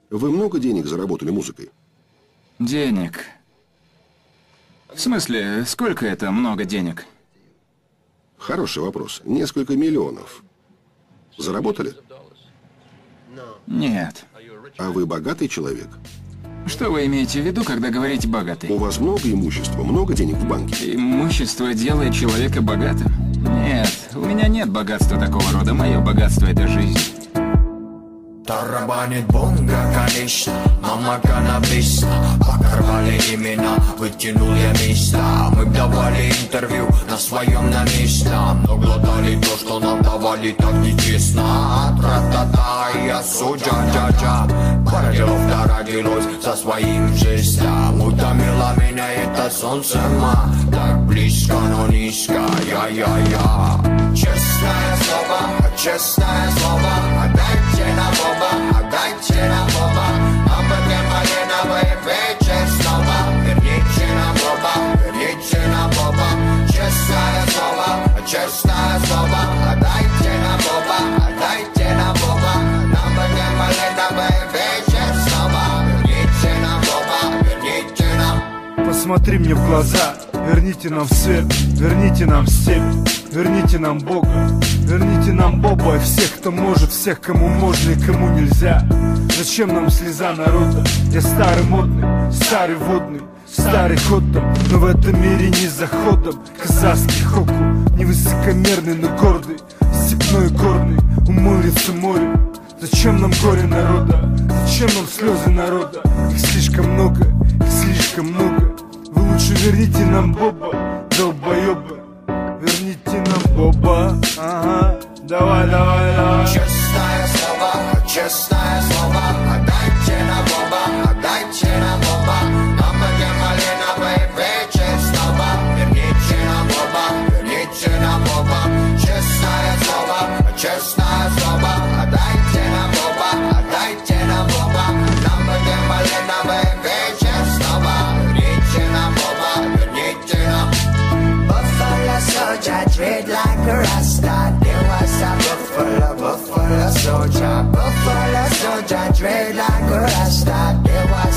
Вы много денег заработали музыкой? Денег. В смысле, сколько это много денег? Хороший вопрос. Несколько миллионов. Заработали? Нет. А вы богатый человек? Что вы имеете в виду, когда говорите «богатый»? У вас много имущества, много денег в банке? Имущество делает человека богатым? Нет, у меня нет богатства такого рода. Мое богатство — это жизнь. Тарабанит бонго, конечно, мама каннабиста. Покорвали имена, вытянул я места. Мы давали интервью на своем на местном, но глотали то, что нам давали так нечестно. Тра-та-та, я суджа, джа-джа. Пара делов-то родилось со своим жестом. Утомило меня это солнце, ма. Так близко, но низко, я-я-я. Честное слово, отдайте на Боба, отдайте на Боба. А потом малиновые вечи снова. Верните на Боба, верните на Боба. Честное слово, отдайте на Боба, отдайте на Боба. А потом малиновые вечи снова. Верните на Боба, верните нам. Посмотри мне в глаза, верните нам свет, верните нам степь, верните нам Бога, верните нам Боба и всех, кто может, всех, кому можно и кому нельзя. Зачем нам слеза народа? Я старый модный, старый водный, старый ходом, но в этом мире не заходом. Казахский хоку, невысокомерный, но гордый, степной горный, умылится морем. Зачем нам горе народа? Зачем нам слезы народа? Их слишком много, их слишком много. Вы лучше верните нам Боба, долбоёбы. Верните нам Боба, ага, давай. Честное слово, отдайте на Боба, отдайте на Боба. Нам где малиновые вечи снова. Верните на Боба, верните на Боба. Честное слово, отдайте на Боба, отдайте на Боба. Нам где малиновые вечи снова. Верните на Боба, верните нам. Buffalo soldier, tread like a rasta. There was a buffalo soldier, tread like a rasta. There was